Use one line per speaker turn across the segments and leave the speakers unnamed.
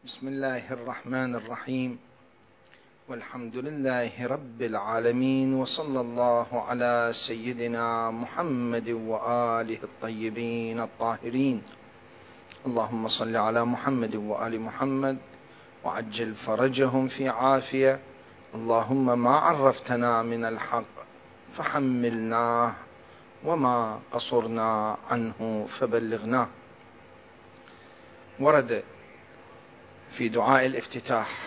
بسم الله الرحمن الرحيم، والحمد لله رب العالمين، وصلى الله على سيدنا محمد وآله الطيبين الطاهرين. اللهم صل على محمد وآل محمد وعجل فرجهم في عافية. اللهم ما عرفتنا من الحق فحملناه، وما قصرنا عنه فبلغناه. ورد في دعاء الافتتاح: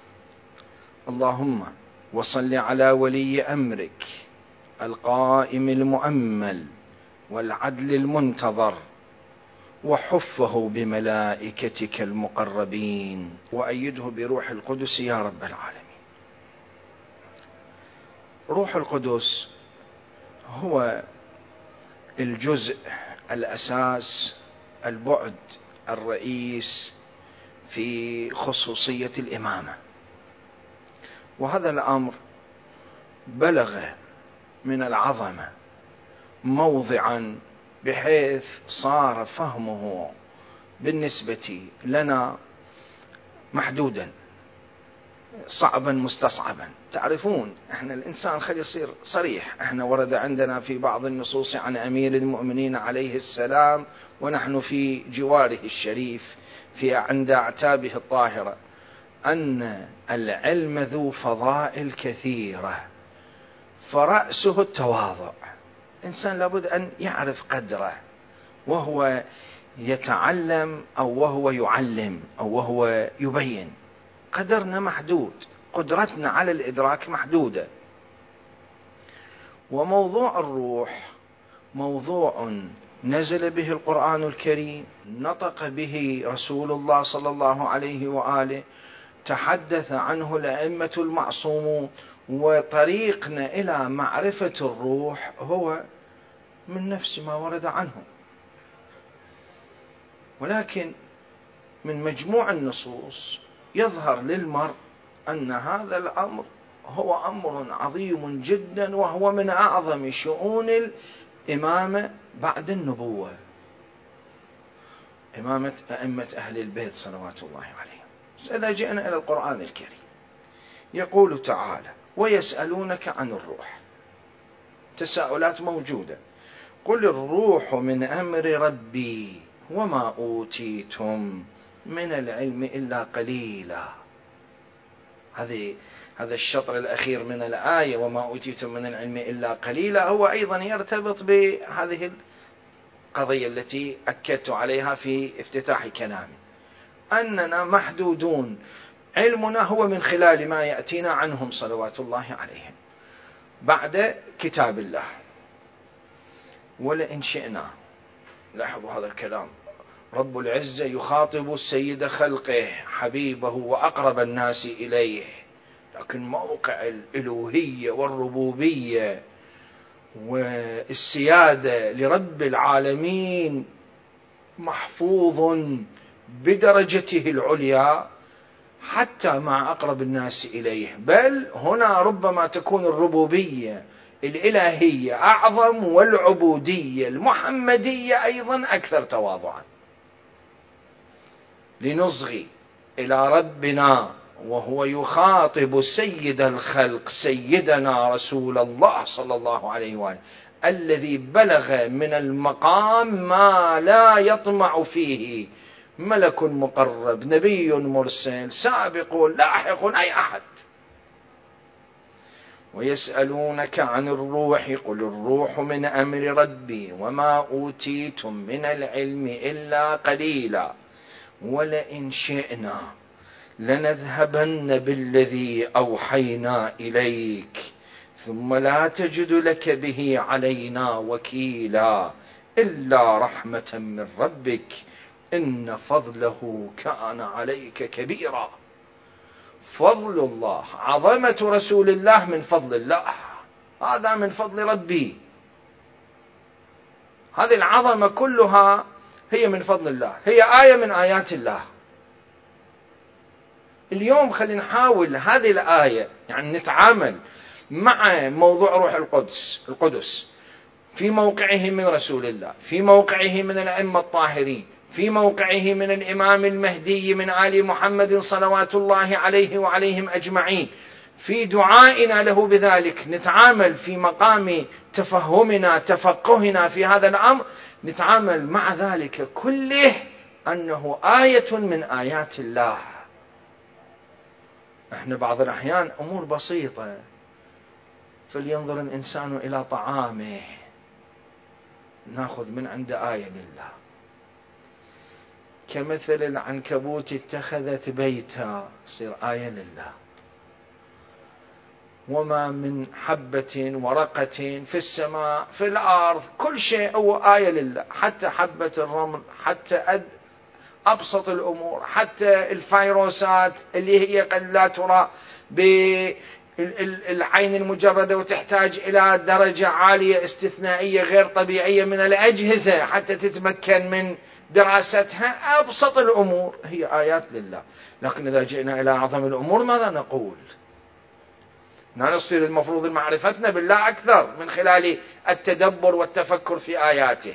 اللهم وصل على ولي أمرك القائم المؤمل والعدل المنتظر، وحفه بملائكتك المقربين، وأيده بروح القدس يا رب العالمين. روح القدس هو الجزء الأساس، البعد الرئيس في خصوصية الإمامة، وهذا الأمر بلغ من العظمة موضعا بحيث صار فهمه بالنسبة لنا محدودا، صعبا مستصعبا. تعرفون احنا الإنسان خلي يصير صريح. احنا ورد عندنا في بعض النصوص عن أمير المؤمنين عليه السلام ونحن في جواره الشريف عند أعتابه الطاهرة أن العلم ذو فضائل كثيرة، فرأسه التواضع. إنسان لابد أن يعرف قدره وهو يتعلم أو وهو يعلم أو وهو يبين. قدرنا محدود، قدرتنا على الإدراك محدودة. وموضوع الروح موضوع نزل به القرآن الكريم، نطق به رسول الله صلى الله عليه وآله، تحدث عنه الأئمة المعصومون، وطريقنا إلى معرفة الروح هو من نفس ما ورد عنه. ولكن من مجموع النصوص يظهر للمرء أن هذا الأمر هو أمر عظيم جدا، وهو من أعظم شؤون الإمامة بعد النبوة، إمامة أئمة أهل البيت صلوات الله عليهم. إذا جئنا إلى القرآن الكريم يقول تعالى: ويسألونك عن الروح. تساؤلات موجودة. قل الروح من أمر ربي وما أوتيتم من العلم إلا قليلا. هذا الشطر الأخير من الآية، وما أوتيتم من العلم إلا قليلا، هو أيضا يرتبط بهذه القضية التي أكدت عليها في افتتاح كلامي، أننا محدودون. علمنا هو من خلال ما يأتينا عنهم صلوات الله عليهم بعد كتاب الله. ولئن شئنا، لاحظوا هذا الكلام، رب العزة يخاطب سيد خلقه حبيبه وأقرب الناس إليه، لكن موقع الألوهية والربوبية والسيادة لرب العالمين محفوظ بدرجته العليا حتى مع أقرب الناس إليه. بل هنا ربما تكون الربوبية الإلهية أعظم، والعبودية المحمدية أيضا أكثر تواضعا. لنصغي إلى ربنا وهو يخاطب سيد الخلق سيدنا رسول الله صلى الله عليه وآله، الذي بلغ من المقام ما لا يطمع فيه ملك مقرب، نبي مرسل، سابق لاحق، أي أحد. ويسألونك عن الروح قل الروح من أمر ربي وما أوتيتم من العلم إلا قليلا ولئن شئنا لنذهبن بالذي أوحينا إليك ثم لا تجد لك به علينا وكيلا إلا رحمة من ربك إن فضله كان عليك كبيرا. فضل الله، عظمة رسول الله من فضل الله، هذا من فضل ربي. هذه العظمة كلها هي من فضل الله، هي آية من آيات الله. اليوم خلينا نحاول هذه الآية، يعني نتعامل مع موضوع روح القدس في موقعه من رسول الله، في موقعه من الأئمة الطاهرين، في موقعه من الإمام المهدي من آل محمد صلوات الله عليه وعليهم أجمعين، في دعائنا له بذلك نتعامل في مقام تفهمنا تفقهنا في هذا الأمر، نتعامل مع ذلك كله أنه آية من آيات الله. احنا بعض الأحيان أمور بسيطة، فلينظر الإنسان إلى طعامه، نأخذ من عند آية لله، كمثل العنكبوت اتخذت بيتا، صير آية لله. وما من حبة ورقة في السماء في الأرض، كل شيء هو آية لله، حتى حبة الرمل، حتى أبسط الأمور، حتى الفيروسات اللي هي قد لا ترى بالعين المجردة وتحتاج إلى درجة عالية استثنائية غير طبيعية من الأجهزة حتى تتمكن من دراستها. أبسط الأمور هي آيات لله. لكن إذا جئنا إلى أعظم الأمور ماذا نقول؟ نصير المفروض معرفتنا بالله أكثر من خلال التدبر والتفكر في آياته.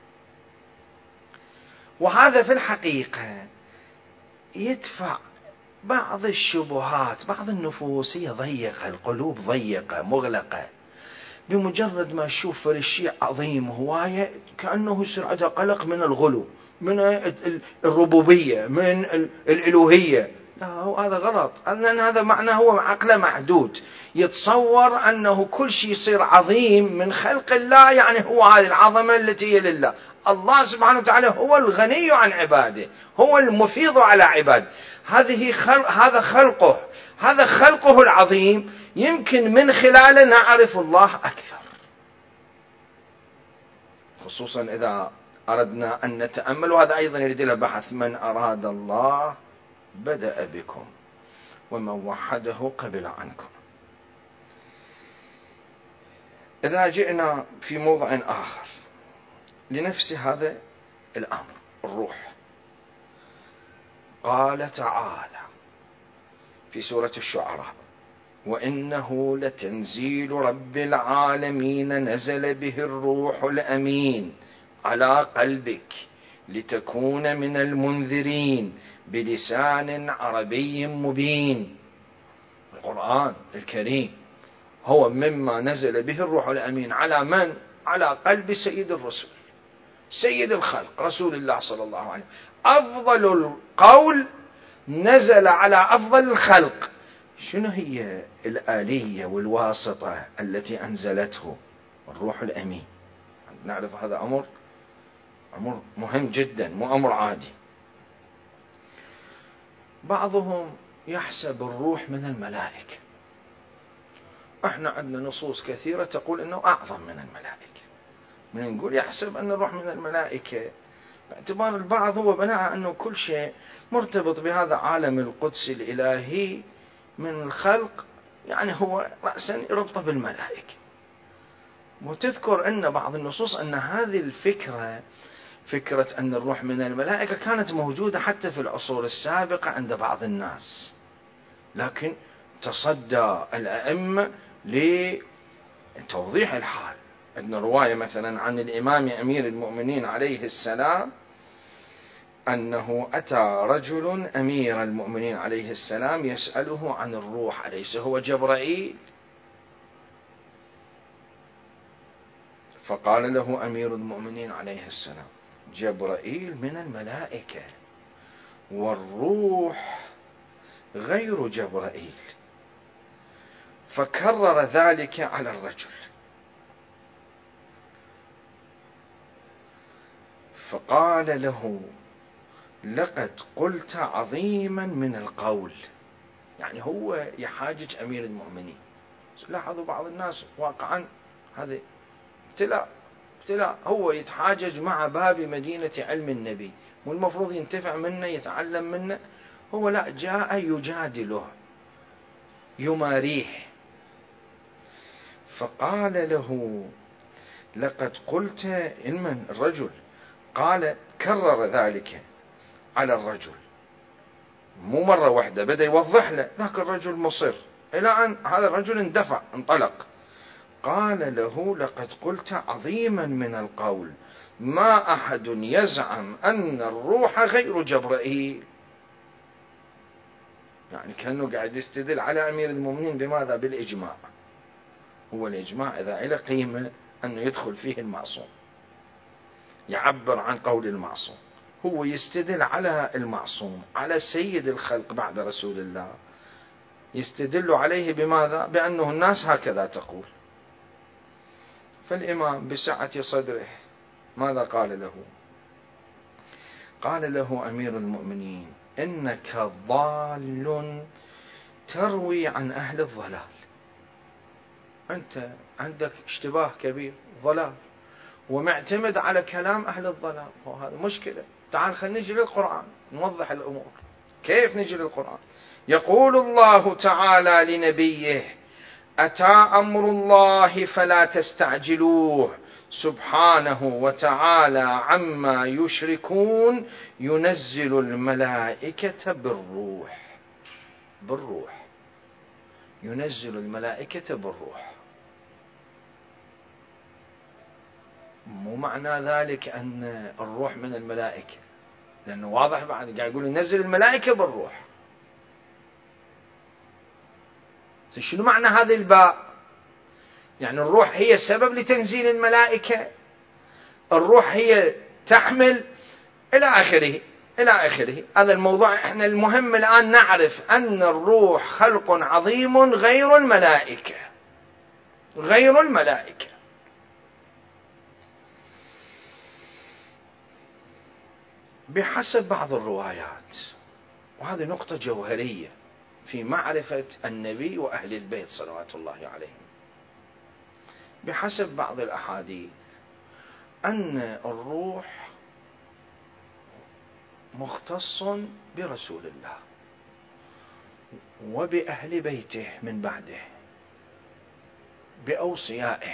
وهذا في الحقيقة يدفع بعض الشبهات. بعض النفوس هي ضيقة، القلوب ضيقة مغلقة، بمجرد ما تشوف الشيء عظيم هواية كأنه يصير عنده قلق من الغلو، من الربوبية، من الإلوهية. لا، هذا غلط، لأن هذا معناه هو عقله محدود، يتصور أنه كل شيء يصير عظيم من خلق الله، يعني هو هذه العظمة التي هي لله. الله سبحانه وتعالى هو الغني عن عباده، هو المفيض على عباده. هذا خلقه العظيم، يمكن من خلاله نعرف الله أكثر، خصوصا إذا أردنا أن نتأمل. وهذا أيضا يريد له بحث. من أراد الله بدأ بكم، ومن وحده قبل عنكم. إذا جئنا في موضع آخر لنفس هذا الأمر، الروح، قال تعالى في سورة الشعراء: وإنه لتنزيل رب العالمين نزل به الروح الأمين على قلبك لتكون من المنذرين بلسان عربي مبين. القرآن الكريم هو مما نزل به الروح الأمين على من؟ على قلب سيد الرسل، سيد الخلق، رسول الله صلى الله عليه وسلم. أفضل القول نزل على أفضل الخلق. شنو هي الآلية والواسطة التي أنزلته؟ الروح الأمين. نعرف هذا أمر مهم جدا، مو أمر عادي. بعضهم يحسب الروح من الملائكة. احنا عندنا نصوص كثيرة تقول انه اعظم من الملائكة. من نقول يحسب ان الروح من الملائكة، باعتبار البعض هو بناء انه كل شيء مرتبط بهذا عالم القدس الالهي من الخلق، يعني هو رأسا يربطه بالملائكة. وتذكر ان بعض النصوص ان هذه الفكرة، فكرة ان الروح من الملائكة، كانت موجودة حتى في العصور السابقة عند بعض الناس، لكن تصدى الأئمة لتوضيح الحال. عندنا رواية مثلا عن الإمام أمير المؤمنين عليه السلام أنه أتى رجل أمير المؤمنين عليه السلام يسأله عن الروح، أليس هو جبرائيل؟ فقال له أمير المؤمنين عليه السلام: جبرائيل من الملائكة، والروح غير جبرائيل. فكرر ذلك على الرجل، فقال له: لقد قلت عظيما من القول. يعني هو يحاجج أمير المؤمنين. لاحظوا بعض الناس واقعا هذا ابتلاء، هو يتحاجج مع باب مدينة علم النبي، والمفروض ينتفع منه يتعلم منه، هو لا، جاء يجادله يماريه. فقال له: لقد قلت من الرجل. قال كرر ذلك على الرجل، مو مرة واحدة، بدأ يوضح له. ذاك الرجل مصر إلى أن هذا الرجل انطلق. قال له: لقد قلت عظيما من القول، ما أحد يزعم أن الروح غير جبرائيل. يعني كأنه قاعد يستدل على أمير المؤمنين بماذا؟ بالإجماع. هو الإجماع إذا إلى قيمة أنه يدخل فيه المعصوم، يعبر عن قول المعصوم، هو يستدل على المعصوم، على سيد الخلق بعد رسول الله، يستدل عليه بماذا؟ بأنه الناس هكذا تقول. فالإمام بسعة صدره ماذا قال له؟ قال له أمير المؤمنين: إنك ضال تروي عن أهل الضلال. أنت عندك اشتباه كبير، ضلال، ومعتمد على كلام أهل الضلال، وهذا مشكلة. تعال خلينا نجي للقرآن نوضح الأمور. كيف نجي للقرآن؟ يقول الله تعالى لنبيه: أتى أمر الله فلا تستعجلوه سبحانه وتعالى عما يشركون ينزل الملائكة بالروح. ينزل الملائكة بالروح. مو معنى ذلك أن الروح من الملائكة، لأنه واضح بعد قاعد يقول ينزل الملائكة بالروح. شنو معنى هذه الباء؟ يعني الروح هي سبب لتنزيل الملائكة، الروح هي تحمل إلى آخره. هذا الموضوع. احنا المهم الآن نعرف أن الروح خلق عظيم غير الملائكة. بحسب بعض الروايات، وهذه نقطة جوهرية في معرفة النبي وأهل البيت صلوات الله عليهم، بحسب بعض الأحاديث أن الروح مختص برسول الله وبأهل بيته من بعده، بأوصيائه،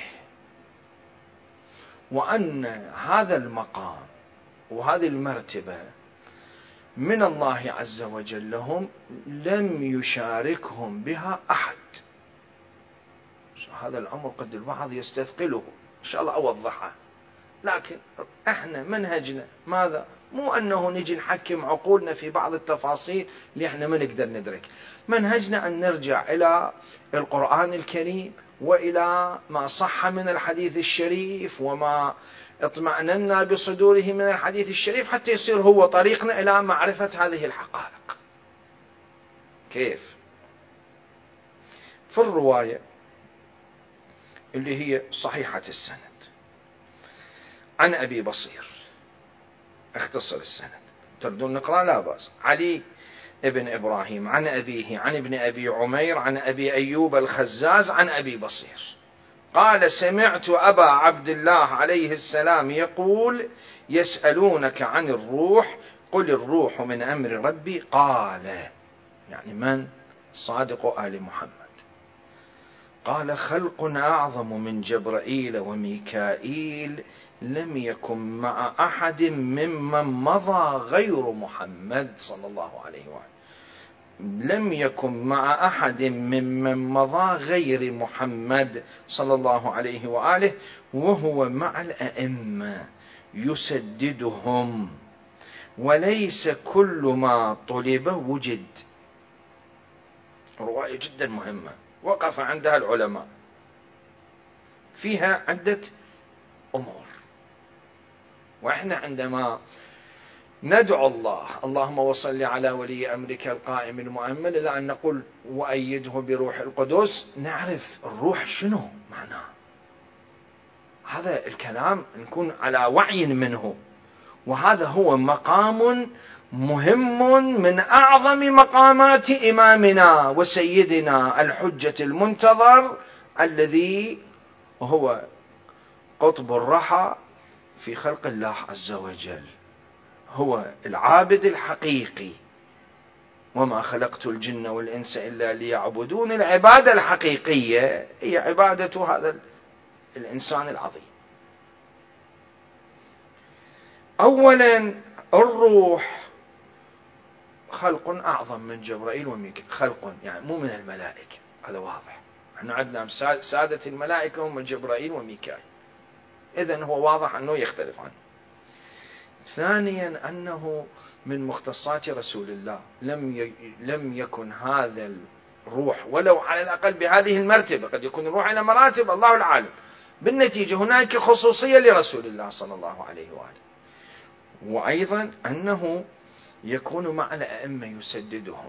وأن هذا المقام وهذه المرتبة من الله عز وجل لهم، لم يشاركهم بها أحد. هذا الأمر قد البعض يستثقله، إن شاء الله أوضحه. لكن احنا منهجنا ماذا؟ مو أنه نجي نحكم عقولنا في بعض التفاصيل اللي احنا ما نقدر ندرك. منهجنا أن نرجع إلى القرآن الكريم وإلى ما صح من الحديث الشريف وما اطمأننا بصدوره من الحديث الشريف، حتى يصير هو طريقنا إلى معرفة هذه الحقائق. كيف؟ في الرواية اللي هي صحيحة السند عن أبي بصير، اختصر السند، تردون نقرأ لا بأس. علي ابن إبراهيم عن أبيه عن ابن أبي عمير عن أبي أيوب الخزاز عن أبي بصير قال: سمعت أبا عبد الله عليه السلام يقول: يسألونك عن الروح قل الروح من أمر ربي. قال، يعني من؟ صادق آل محمد. قال: خلق أعظم من جبرائيل وميكائيل لم يكن مع أحد ممن مضى غير محمد صلى الله عليه وآله. لم يكن مع أحد ممن مضى غير محمد صلى الله عليه وآله، وهو مع الأئمة يسددهم، وليس كل ما طلب وجد. رواية جدا مهمة وقف عندها العلماء، فيها عدة أمور. وإحنا عندما ندعو الله اللهم وصل على ولي أمرك القائم المؤمل إلى أن نقول وأيده بروح القدس، نعرف الروح شنو معناه. هذا الكلام نكون على وعي منه، وهذا هو مقام مهم من أعظم مقامات إمامنا وسيدنا الحجة المنتظر، الذي هو قطب الرحى في خلق الله عز وجل، هو العابد الحقيقي. وما خلقت الجن والإنس إلا ليعبدون. العبادة الحقيقية هي عبادة هذا الإنسان العظيم. أولا، الروح خلق أعظم من جبرائيل وميكائيل. خلق يعني مو من الملائكة، هذا واضح. احنا عندنا سادة الملائكة هم جبرائيل وميكائيل، إذن هو واضح أنه يختلف عنه. ثانيا أنه من مختصات رسول الله، لم يكن هذا الروح ولو على الأقل بهذه المرتبة، قد يكون الروح على مراتب الله العالم. بالنتيجة هناك خصوصية لرسول الله صلى الله عليه وآله. وأيضا أنه يكون مع الأئمة يسددهم.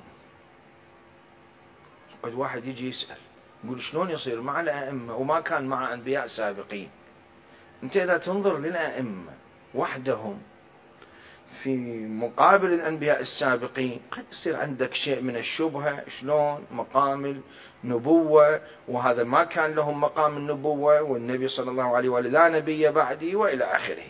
قد واحد يجي يسأل يقول شلون يصير مع الأئمة وما كان مع أنبياء سابقين؟ أنت إذا تنظر للأئمة وحدهم في مقابل الأنبياء السابقين قد يصير عندك شيء من الشبهة، شلون مقام النبوة وهذا ما كان لهم مقام النبوة والنبي صلى الله عليه وآله لا نبي بعدي وإلى آخره.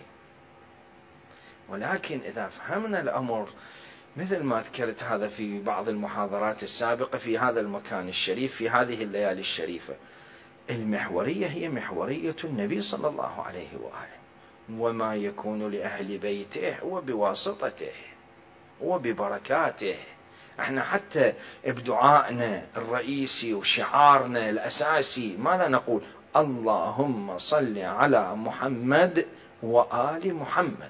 ولكن إذا فهمنا الأمر مثل ما ذكرت هذا في بعض المحاضرات السابقة في هذا المكان الشريف في هذه الليالي الشريفة، المحورية هي محورية النبي صلى الله عليه وآله، وما يكون لأهل بيته وبواسطته وببركاته. احنا حتى بدعائنا الرئيسي وشعارنا الأساسي ماذا نقول؟ اللهم صل على محمد وآل محمد.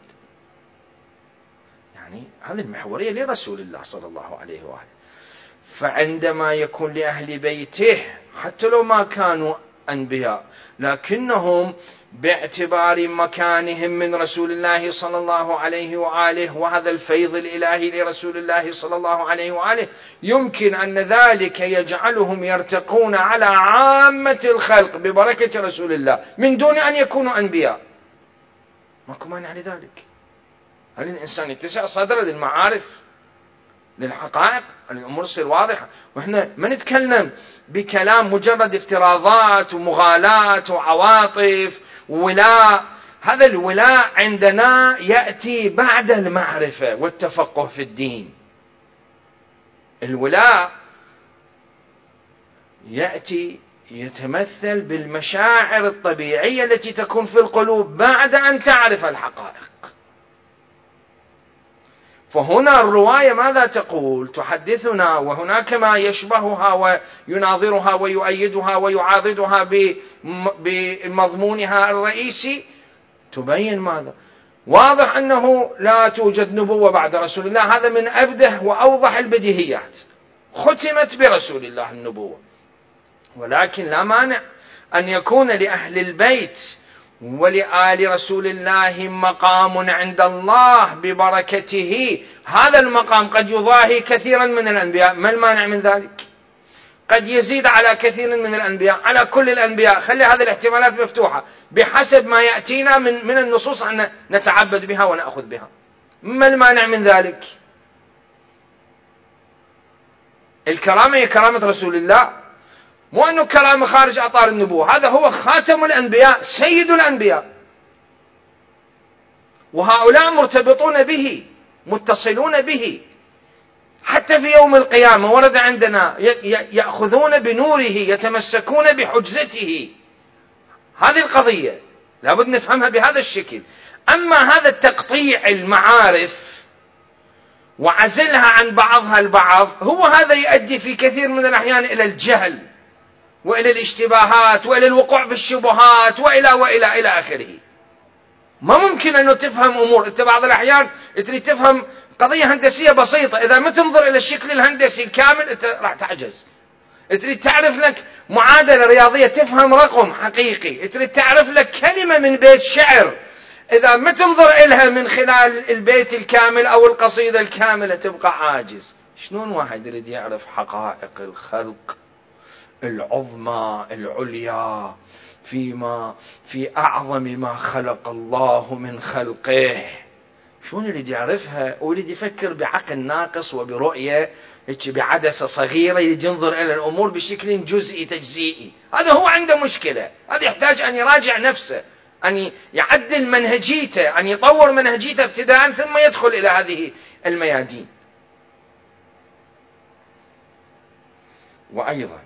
يعني هذه المحورية لرسول الله صلى الله عليه وآله. فعندما يكون لأهل بيته حتى لو ما كانوا أنبياء لكنهم باعتبار مكانهم من رسول الله صلى الله عليه وآله وهذا الفيض الإلهي لرسول الله صلى الله عليه وآله يمكن أن ذلك يجعلهم يرتقون على عامة الخلق ببركة رسول الله من دون أن يكونوا أنبياء. ماكو مانع لذلك. هل الإنسان يتسع صدره للمعارف للحقائق الأمور تصير واضحة، وإحنا ما نتكلم بكلام مجرد افتراضات ومغالاة وعواطف وولاء. هذا الولاء عندنا يأتي بعد المعرفة والتفقه في الدين. الولاء يأتي يتمثل بالمشاعر الطبيعية التي تكون في القلوب بعد أن تعرف الحقائق. فهنا الرواية ماذا تقول؟ تحدثنا وهناك ما يشبهها ويناظرها ويؤيدها ويعاضدها بمضمونها الرئيسي. تبين ماذا؟ واضح أنه لا توجد نبوة بعد رسول الله، هذا من أبده وأوضح البديهيات. ختمت برسول الله النبوة، ولكن لا مانع أن يكون لأهل البيت ولآل رسول الله مقام عند الله ببركته. هذا المقام قد يضاهي كثيرا من الأنبياء، ما المانع من ذلك؟ قد يزيد على كثير من الأنبياء، على كل الأنبياء. خلي هذه الاحتمالات مفتوحة بحسب ما يأتينا من النصوص أن نتعبد بها ونأخذ بها. ما المانع من ذلك؟ الكرامة هي كرامة رسول الله، مو أنه كرامة خارج أطار النبوة. هذا هو خاتم الأنبياء سيد الأنبياء، وهؤلاء مرتبطون به متصلون به حتى في يوم القيامة. ورد عندنا يأخذون بنوره يتمسكون بحجزته. هذه القضية لابد نفهمها بهذا الشكل. أما هذا التقطيع المعارف وعزلها عن بعضها البعض هو هذا يؤدي في كثير من الأحيان إلى الجهل وإلى الاشتباهات وإلى الوقوع في الشبهات وإلى آخره. ما ممكن أنه تفهم أمور. أنت بعض الأحيان تريد تفهم قضية هندسية بسيطة، إذا ما تنظر إلى الشكل الهندسي الكامل أنت راح تعجز. تريد تعرف لك معادلة رياضية تفهم رقم حقيقي، تريد تعرف لك كلمة من بيت شعر، إذا ما تنظر إلها من خلال البيت الكامل أو القصيدة الكاملة تبقى عاجز. شلون واحد يريد يعرف حقائق الخلق العظمى العليا في أعظم ما خلق الله من خلقه؟ شلون يريد يعرفها ويريد يفكر بعقل ناقص وبرؤية بعدسة صغيرة، ينظر إلى الأمور بشكل جزئي تجزئي؟ هذا هو عنده مشكلة. هذا يحتاج أن يراجع نفسه، أن يعدل منهجيته، أن يطور منهجيته ابتداء ثم يدخل إلى هذه الميادين. وأيضا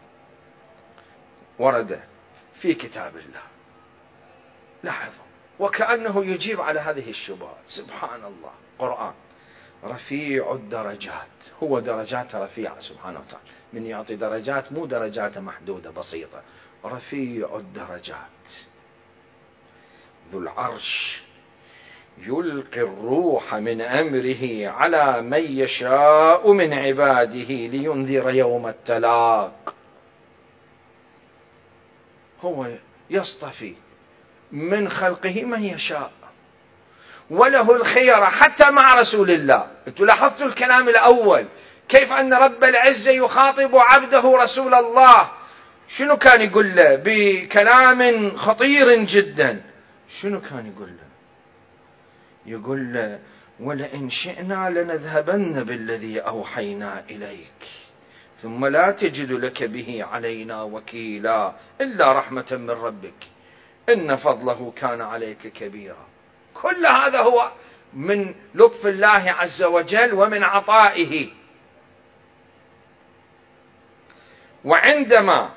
ورد في كتاب الله، لاحظوا، وكأنه يجيب على هذه الشبهات. سبحان الله، قرآن رفيع الدرجات، هو درجات رفيعة سبحانه وتعالى، من يعطي درجات مو درجات محدودة بسيطة، رفيع الدرجات ذو العرش يلقي الروح من أمره على من يشاء من عباده لينذر يوم التلاق. هو يصطفي من خلقه من يشاء وله الخيرة حتى مع رسول الله. انتم لاحظتوا الكلام الأول كيف أن رب العزة يخاطب عبده رسول الله، شنو كان يقول له بكلام خطير جدا؟ شنو كان يقول له؟ يقول له ولئن شئنا لنذهبن بالذي أوحينا إليك ثم لا تجد لك به علينا وكيلا إلا رحمة من ربك إن فضله كان عليك كبيرا. كل هذا هو من لطف الله عز وجل ومن عطائه. وعندما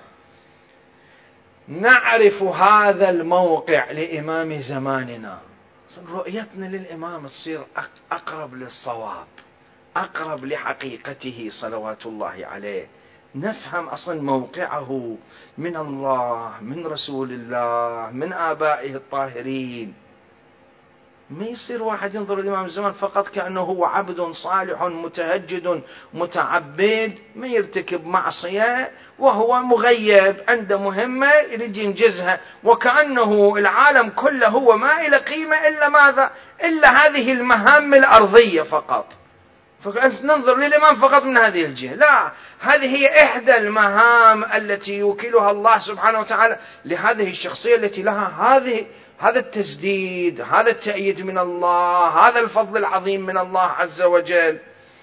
نعرف هذا الموقع لإمام زماننا، رؤيتنا للإمام تصير أقرب للصواب، أقرب لحقيقته صلوات الله عليه. نفهم أصلا موقعه من الله، من رسول الله، من آبائه الطاهرين. ما يصير واحد ينظر للإمام الزمان فقط كأنه هو عبد صالح متهجد متعبد ما يرتكب معصية وهو مغيب عنده مهمة يريد ينجزها، وكأنه العالم كله هو ما إلى قيمة إلا ماذا؟ إلا هذه المهام الأرضية فقط. فأنت ننظر للإمام فقط من هذه الجهة، لا، هذه هي إحدى المهام التي يوكلها الله سبحانه وتعالى لهذه الشخصية التي لها هذا التسديد، هذا التأييد من الله، هذا الفضل العظيم من الله عز وجل.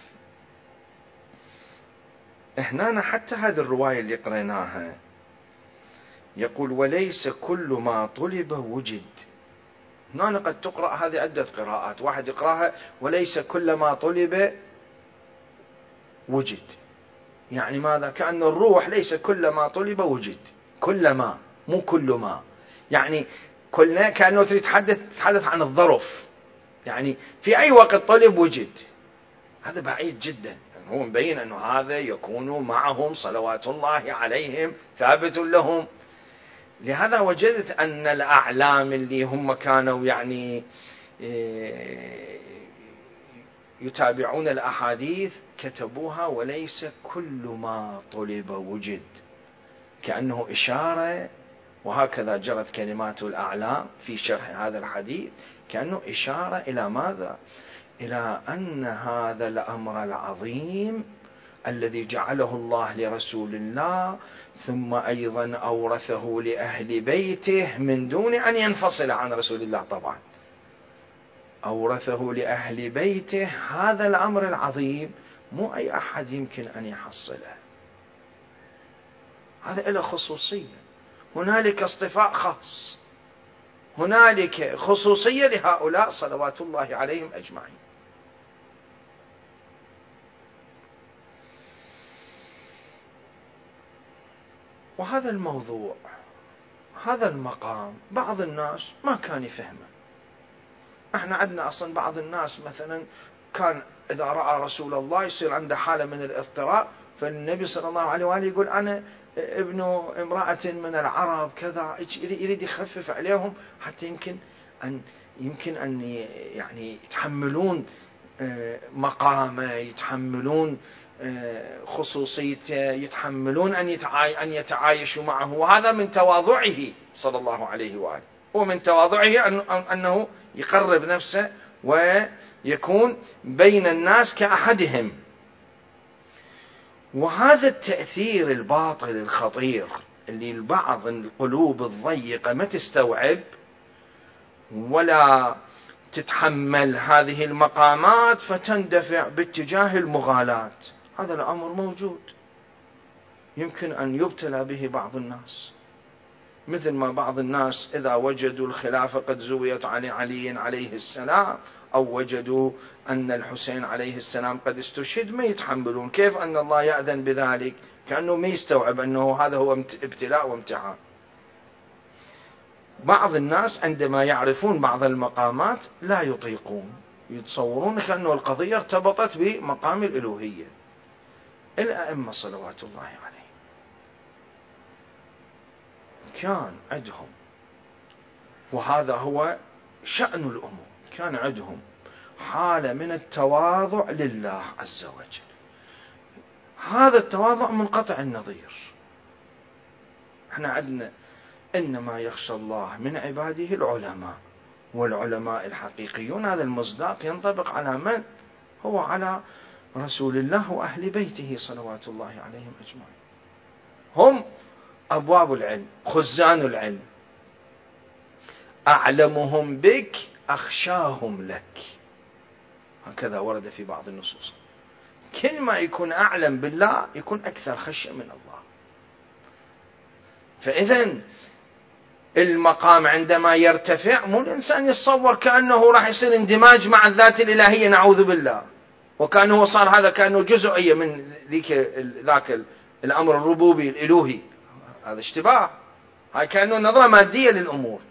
هنا حتى هذه الرواية اللي قريناها يقول وليس كل ما طلب وجد. هنا قد تقرأ هذه عدة قراءات، واحد يقرأها وليس كل ما طلب وجد، يعني ماذا؟ كأن الروح ليس كل ما طلب وجد، كل ما مو كل ما، يعني كلنا كأنه تتحدث عن الظرف، يعني في أي وقت طلب وجد. هذا بعيد جدا، يعني هو مبين أنه هذا يكون معهم صلوات الله عليهم ثابت لهم. لهذا وجدت أن الأعلام اللي هم كانوا يعني يتابعون الأحاديث كتبوها وليس كل ما طلب وجد، كأنه إشارة، وهكذا جرت كلمات الأعلام في شرح هذا الحديث، كأنه إشارة إلى ماذا؟ إلى أن هذا الأمر العظيم الذي جعله الله لرسول الله ثم أيضا أورثه لأهل بيته من دون أن ينفصل عن رسول الله، طبعا أورثه لأهل بيته. هذا الأمر العظيم مو أي أحد يمكن أن يحصله، هذا له خصوصية، هنالك اصطفاء خاص، هنالك خصوصية لهؤلاء صلوات الله عليهم أجمعين. وهذا الموضوع، هذا المقام، بعض الناس ما كان يفهمه. احنا عندنا اصلا بعض الناس مثلا كان اذا رأى رسول الله يصير عنده حالة من الاضطراب، فالنبي صلى الله عليه وآله يقول انا ابن امرأة من العرب كذا، يريد يخفف عليهم حتى يمكن ان يعني يتحملون مقامه، يتحملون خصوصيته، يتحملون أن يتعايشوا معه. وهذا من تواضعه صلى الله عليه وآله، ومن تواضعه أنه يقرب نفسه ويكون بين الناس كأحدهم. وهذا التأثير الباطل الخطير اللي البعض القلوب الضيقة ما تستوعب ولا تتحمل هذه المقامات فتندفع باتجاه المغالاة، هذا الأمر موجود، يمكن أن يبتلى به بعض الناس، مثل ما بعض الناس إذا وجدوا الخلافة قد زويت على علي عليه السلام أو وجدوا أن الحسين عليه السلام قد استشهد ما يتحملون. كيف أن الله يأذن بذلك؟ كأنه ما يستوعب أنه هذا هو ابتلاء وامتحان. بعض الناس عندما يعرفون بعض المقامات لا يطيقون، يتصورون كأنه القضية ارتبطت بمقام الإلوهية. الأئمة صلوات الله عليهم كان عندهم، وهذا هو شأن الأمور، كان عندهم حالة من التواضع لله عز وجل. هذا التواضع منقطع النظير. احنا عندنا إنما يخشى الله من عباده العلماء، والعلماء الحقيقيون. هذا المصداق ينطبق على من؟ هو على رسول الله وأهل بيته صلوات الله عليهم أجمعين. هم أبواب العلم، خزان العلم، أعلمهم بك أخشاهم لك، هكذا ورد في بعض النصوص. كل ما يكون أعلم بالله يكون أكثر خشية من الله. فإذا المقام عندما يرتفع مو الإنسان يتصور كأنه راح يصير اندماج مع الذات الإلهية، نعوذ بالله، وكأنه صار هذا كأنه جزئية من ذاك الأمر الربوبي الإلهي. هذا اشتباه، هاي كأنه نظرة مادية للأمور.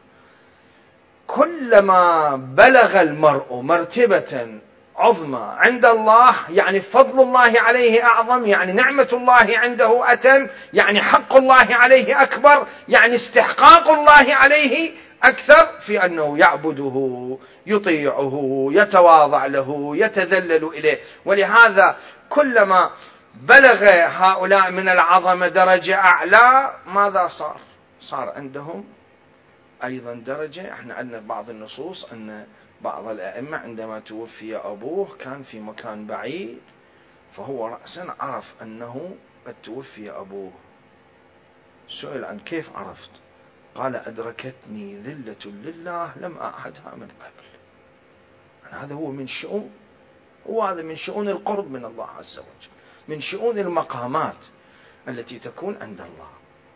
كلما بلغ المرء مرتبة عظمى عند الله، يعني فضل الله عليه أعظم، يعني نعمة الله عنده أتم، يعني حق الله عليه أكبر، يعني استحقاق الله عليه أكثر في أنه يعبده، يطيعه، يتواضع له، يتذلل إليه. ولهذا كلما بلغ هؤلاء من العظمة درجة أعلى، ماذا صار عندهم أيضا درجة. احنا عندنا بعض النصوص أن بعض الأئمة عندما توفي أبوه كان في مكان بعيد، فهو رأسا عرف أنه قد توفي أبوه. سئل عن كيف عرفت؟ قال أدركتني ذلة لله لم أعهدها من قبل. هذا هو من شؤون، وهذا من شؤون القرب من الله عز وجل، من شؤون المقامات التي تكون عند الله.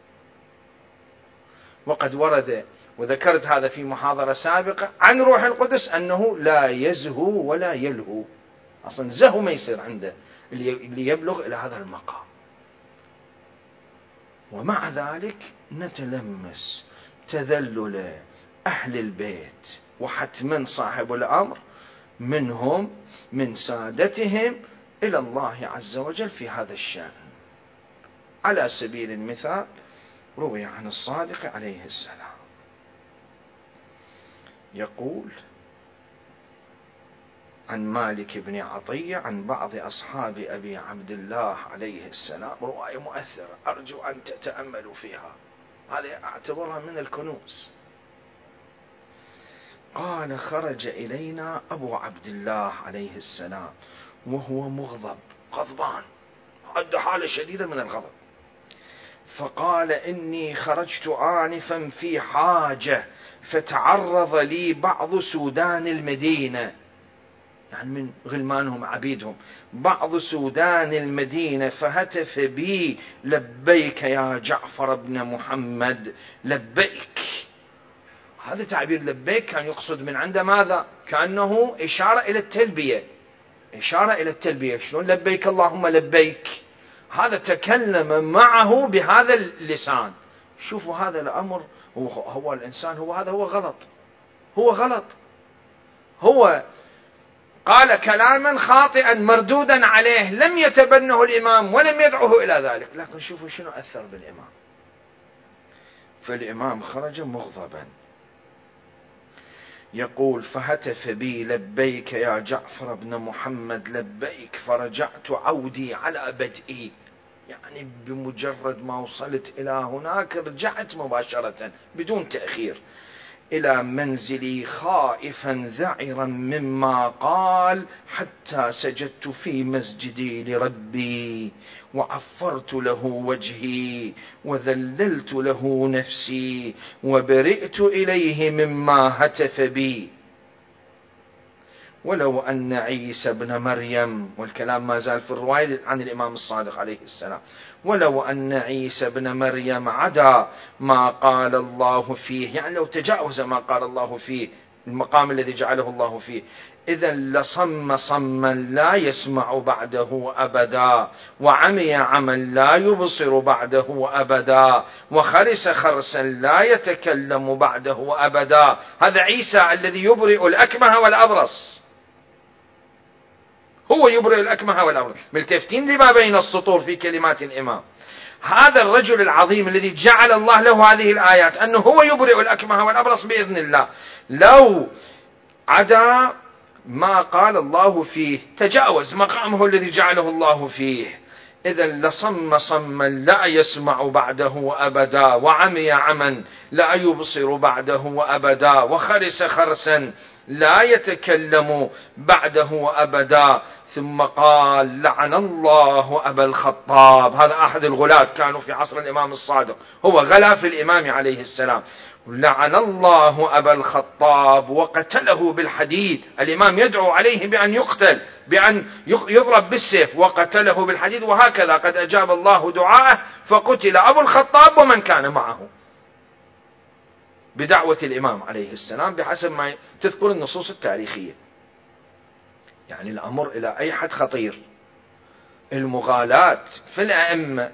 وقد ورد وذكرت هذا في محاضرة سابقة عن روح القدس أنه لا يزهو ولا يلهو. أصلا زهو ما يصير عنده اللي يبلغ إلى هذا المقام. ومع ذلك نتلمس تذلل أهل البيت، وحتما صاحب الأمر منهم من سادتهم إلى الله عز وجل في هذا الشأن. على سبيل المثال روي عن الصادق عليه السلام يقول عن مالك بن عطية عن بعض أصحاب أبي عبد الله عليه السلام، رواية مؤثرة أرجو أن تتأملوا فيها، هذه أعتبرها من الكنوز. قال خرج إلينا أبو عبد الله عليه السلام وهو مغضب، غضبان، عنده حالة شديدة من الغضب، فقال إني خرجت آنفا في حاجة فتعرض لي بعض سودان المدينة، يعني من غلمانهم عبيدهم، بعض سودان المدينة، فهتف بي لبيك يا جعفر بن محمد لبيك. هذا تعبير لبيك كان يقصد من عنده ماذا؟ كأنه إشارة إلى التلبية، إشارة إلى التلبية. شلون لبيك اللهم لبيك؟ هذا تكلم معه بهذا اللسان. شوفوا هذا الأمر، هو الإنسان هذا هو غلط، هو غلط، هو قال كلاما خاطئا مردودا عليه لم يتبنه الإمام ولم يدعه إلى ذلك. لكن شوفوا شنو أثر بالإمام. فالإمام خرج مغضبا يقول فهتف بي لبيك يا جعفر بن محمد لبيك، فرجعت عودي على بدئي، يعني بمجرد ما وصلت إلى هناك رجعت مباشرة بدون تأخير إلى منزلي خائفا ذعرا مما قال، حتى سجدت في مسجدي لربي وعفرت له وجهي وذللت له نفسي وبرئت إليه مما هتف بي. ولو أن عيسى بن مريم، والكلام ما زال في الرواية عن الإمام الصادق عليه السلام، ولو أن عيسى بن مريم عدا ما قال الله فيه، يعني لو تجاوز ما قال الله فيه المقام الذي جعله الله فيه، إذا لصم صما لا يسمع بعده أبدا، وعمي عما لا يبصر بعده أبدا، وخرس خرسا لا يتكلم بعده أبدا. هذا عيسى الذي يبرئ الأكمه والأبرص، هو يبرئ الأكمه والأبرص. ملتفتين لما بين السطور في كلمات الإمام. هذا الرجل العظيم الذي جعل الله له هذه الآيات أنه هو يبرئ الأكمه والأبرص بإذن الله، لو عدا ما قال الله فيه، تجاوز مقامه الذي جعله الله فيه، إذا لصم صما لا يسمع بعده أبدا، وعمي عما لا يبصر بعده أبدا، وخرس خرسا لا يتكلم بعده أبدا. ثم قال لعن الله أبا الخطاب، هذا أحد الغلاة كانوا في عصر الإمام الصادق، هو غلا في الإمام عليه السلام، لعن الله أبا الخطاب وقتله بالحديد. الإمام يدعو عليه بأن يقتل، بأن يضرب بالسيف، وقتله بالحديد. وهكذا قد أجاب الله دعاءه فقتل أبو الخطاب ومن كان معه بدعوة الإمام عليه السلام بحسب ما تذكر النصوص التاريخية. يعني الأمر إلى أي حد خطير، المغالاة في الأئمة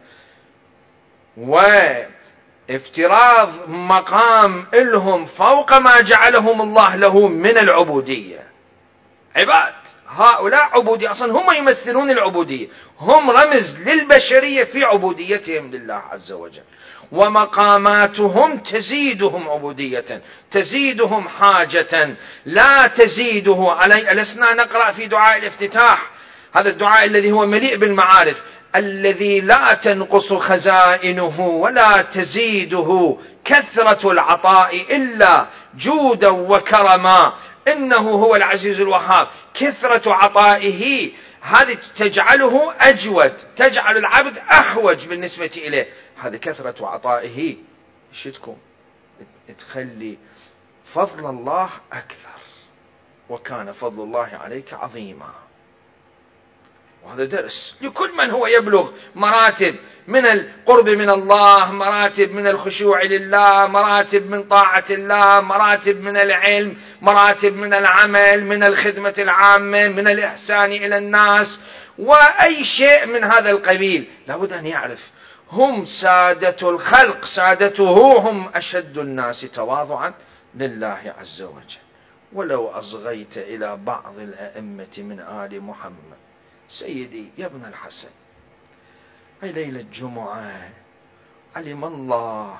وافتراض مقام إلهم فوق ما جعلهم الله له من العبودية. عباد، هؤلاء عبودية أصلا، هم يمثلون العبودية، هم رمز للبشرية في عبوديتهم لله عز وجل، ومقاماتهم تزيدهم عبودية، تزيدهم حاجة، لا تزيده علي. لسنا نقرأ في دعاء الافتتاح، هذا الدعاء الذي هو مليء بالمعارف، الذي لا تنقص خزائنه ولا تزيده كثرة العطاء إلا جودا وكرما، إنه هو العزيز الوهاب. كثرة عطائه هذه تجعله أجود، تجعل العبد أحوج بالنسبة إليه. هذه كثرة عطائه شدكم تخلي فضل الله أكثر، وكان فضل الله عليك عظيما. وهذا درس لكل من هو يبلغ مراتب من القرب من الله، مراتب من الخشوع لله، مراتب من طاعة الله، مراتب من العلم، مراتب من العمل، من الخدمة العامة، من الإحسان إلى الناس، وأي شيء من هذا القبيل. لابد أن يعرف هم سادة الخلق، سادته هم أشد الناس تواضعا لله عز وجل. ولو أصغيت إلى بعض الأئمة من آل محمد، سيدي يا ابن الحسن، أي ليلة الجمعة علم الله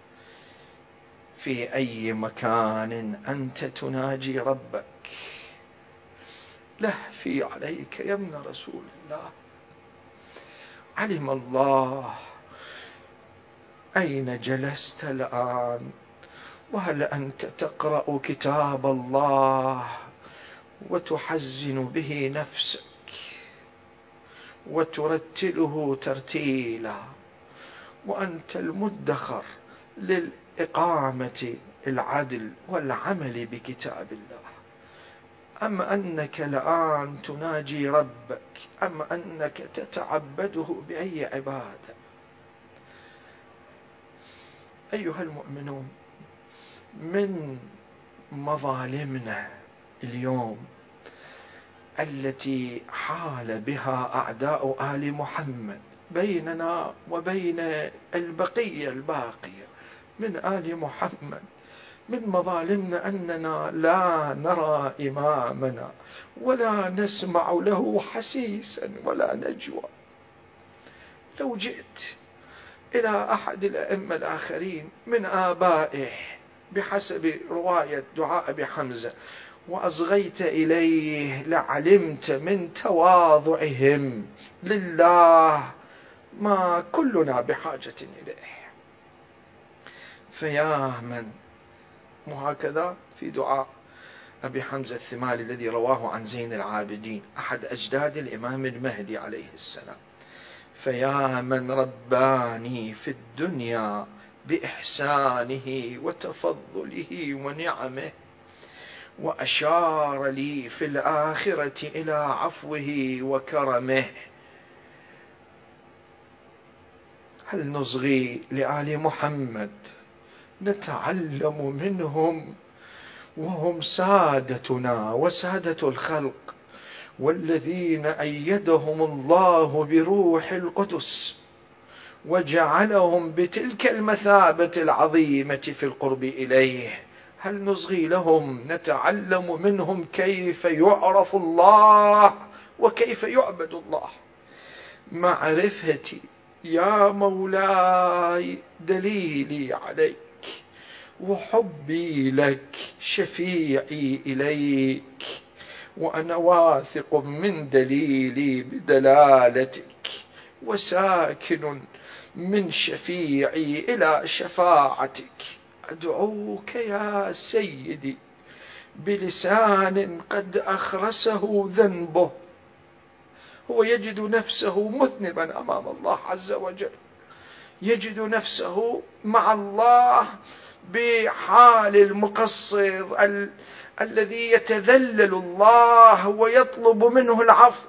في أي مكان أنت تناجي ربك، لهفي عليك يا ابن رسول الله. علم الله أين جلست الآن، وهل أنت تقرأ كتاب الله وتحزن به نفسك وترتله ترتيلا، وأنت المدخر للإقامة العدل والعمل بكتاب الله، أم أنك الآن تناجي ربك، أم أنك تتعبده بأي عبادة؟ أيها المؤمنون، من مظالمنا اليوم التي حال بها أعداء آل محمد بيننا وبين البقية الباقية من آل محمد، من مظالمنا أننا لا نرى إمامنا ولا نسمع له حسيسا ولا نجوى. لو جئت إلى أحد الأئمة الآخرين من آبائه بحسب رواية دعاء أبي حمزة وأصغيت إليه لعلمت من تواضعهم لله ما كلنا بحاجة إليه. فيا من، وهكذا في دعاء أبي حمزة الثمالي الذي رواه عن زين العابدين أحد أجداد الإمام المهدي عليه السلام: فيا من رباني في الدنيا بإحسانه وتفضله ونعمه، وأشار لي في الآخرة إلى عفوه وكرمه. هل نصغي لآل محمد نتعلم منهم وهم سادتنا وسادة الخلق، والذين أيدهم الله بروح القدس وجعلهم بتلك المثابة العظيمة في القرب إليه؟ هل نصغي لهم نتعلم منهم كيف يعرف الله وكيف يعبد الله؟ معرفتي يا مولاي دليلي عليك،
وحبي لك شفيعي إليك، وأنا واثق من دليلي بدلالتك، وساكن من شفيعي إلى شفاعتك. أدعوك يا سيدي بلسان قد أخرسه ذنبه. هو يجد نفسه مذنبا أمام الله عز وجل، يجد نفسه مع الله بحال المقصر الذي يتذلل الله ويطلب منه العفو.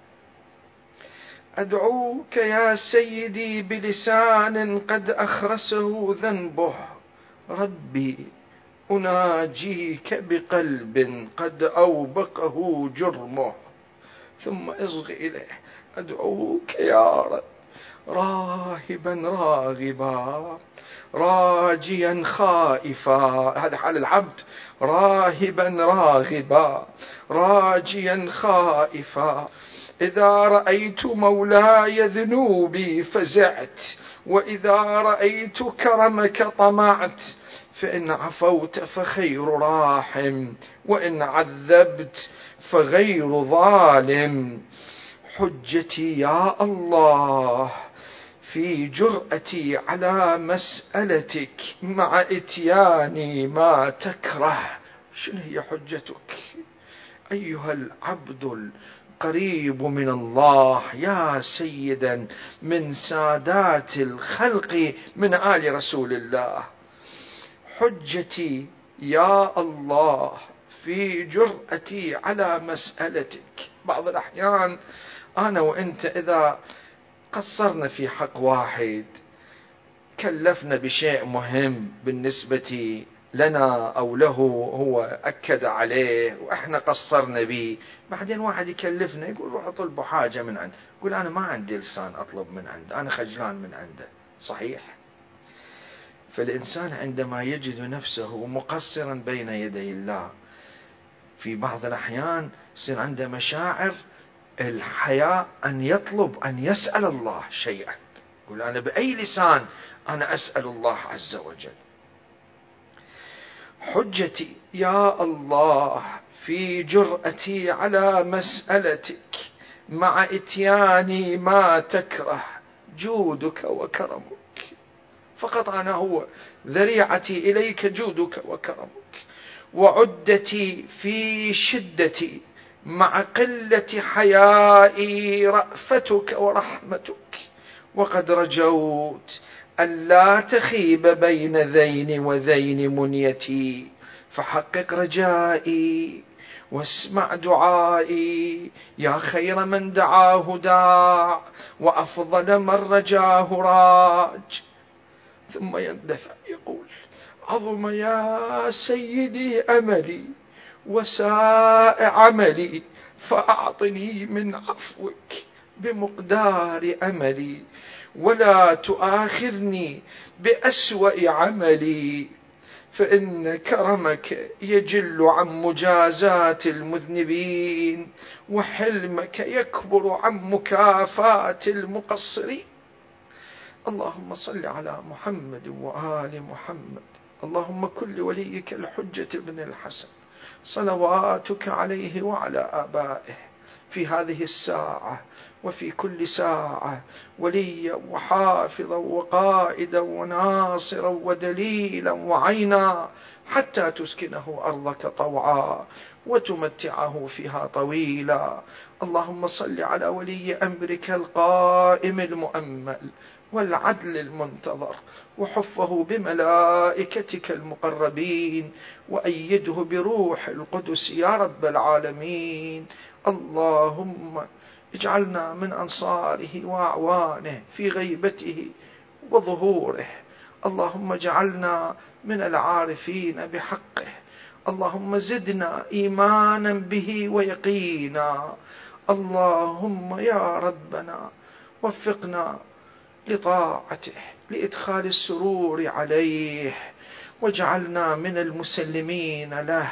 أدعوك يا سيدي بلسان قد أخرسه ذنبه، ربي أناجيك بقلب قد أوبقه جرمه. ثم اصغ إليه، أدعوك يا رب راهبا راغبا راجيا خائفا، هذا حال العبد، راهبا راغبا راجيا خائفا. إذا رأيت مولاي ذنوبي فزعت، وإذا رأيت كرمك طمعت. فإن عفوت فخير راحم، وإن عذبت فغير ظالم. حجتي يا الله في جرأتي على مسألتك، مع إتياني ما تكره. شنو هي حجتك أيها العبد القريب من الله، يا سيدا من سادات الخلق من آل رسول الله؟ حجتي يا الله في جرأتي على مسألتك. بعض الأحيان أنا وإنت إذا قصرنا في حق واحد، كلفنا بشيء مهم بالنسبة لنا أو له، هو أكد عليه وإحنا قصرنا به، بعدين واحد يكلفنا يقول روح اطلبوا حاجة من عنده، يقول أنا ما عندي لسان أطلب من عنده، أنا خجلان من عنده. صحيح. فالإنسان عندما يجد نفسه مقصرا بين يدي الله، في بعض الأحيان يصير عنده مشاعر الحياء أن يطلب أن يسأل الله شيئا، يقول أنا بأي لسان أنا أسأل الله عز وجل. حجتي يا الله في جرأتي على مسألتك، مع إتياني ما تكره. جودك وكرمك فقط، أنا هو ذريعتي إليك جودك وكرمك. وعدتي في شدتي، مع قلة حيائي رأفتك ورحمتك. وقد رجوت ألا تخيب بين ذين وذين منيتي، فحقق رجائي واسمع دعائي. يا خير من دعاه داع، وأفضل من رجاه راج. ثم يندفع يقول عظم يا سيدي أملي وساء عملي، فأعطني من عفوك بمقدار أملي، ولا تؤاخذني بأسوأ عملي. فإن كرمك يجل عن مجازات المذنبين، وحلمك يكبر عن مكافاة المقصرين. اللهم صل على محمد وآل محمد. اللهم كن لوليك الحجة بن الحسن صلواتك عليه وعلى آبائه في هذه الساعة وفي كل ساعة، وليا وحافظا وقائدا وناصرا ودليلا وعينا، حتى تسكنه أرضك طوعا وتمتعه فيها طويلا. اللهم صل على ولي أمرك القائم المؤمل والعدل المنتظر، وحفه بملائكتك المقربين، وأيده بروح القدس يا رب العالمين. اللهم اجعلنا من أنصاره وأعوانه في غيبته وظهوره. اللهم اجعلنا من العارفين بحقه. اللهم زدنا إيمانا به ويقينا. اللهم يا ربنا وفقنا لطاعته، لإدخال السرور عليه، واجعلنا من المسلمين له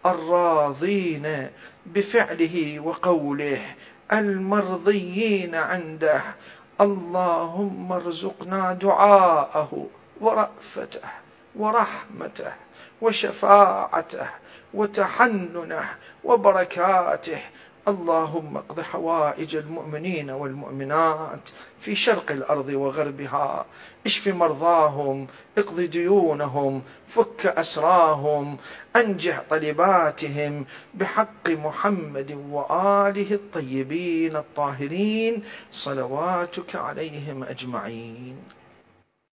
الراضين بفعله وقوله المرضيين عنده. اللهم ارزقنا دعاءه ورأفته ورحمته وشفاعته وتحننه وبركاته. اللهم اقض حوائج المؤمنين والمؤمنات في شرق الأرض وغربها، اشف مرضاهم، اقض ديونهم، فك أسراهم، أنجح طلباتهم بحق محمد وآله الطيبين الطاهرين صلواتك عليهم أجمعين.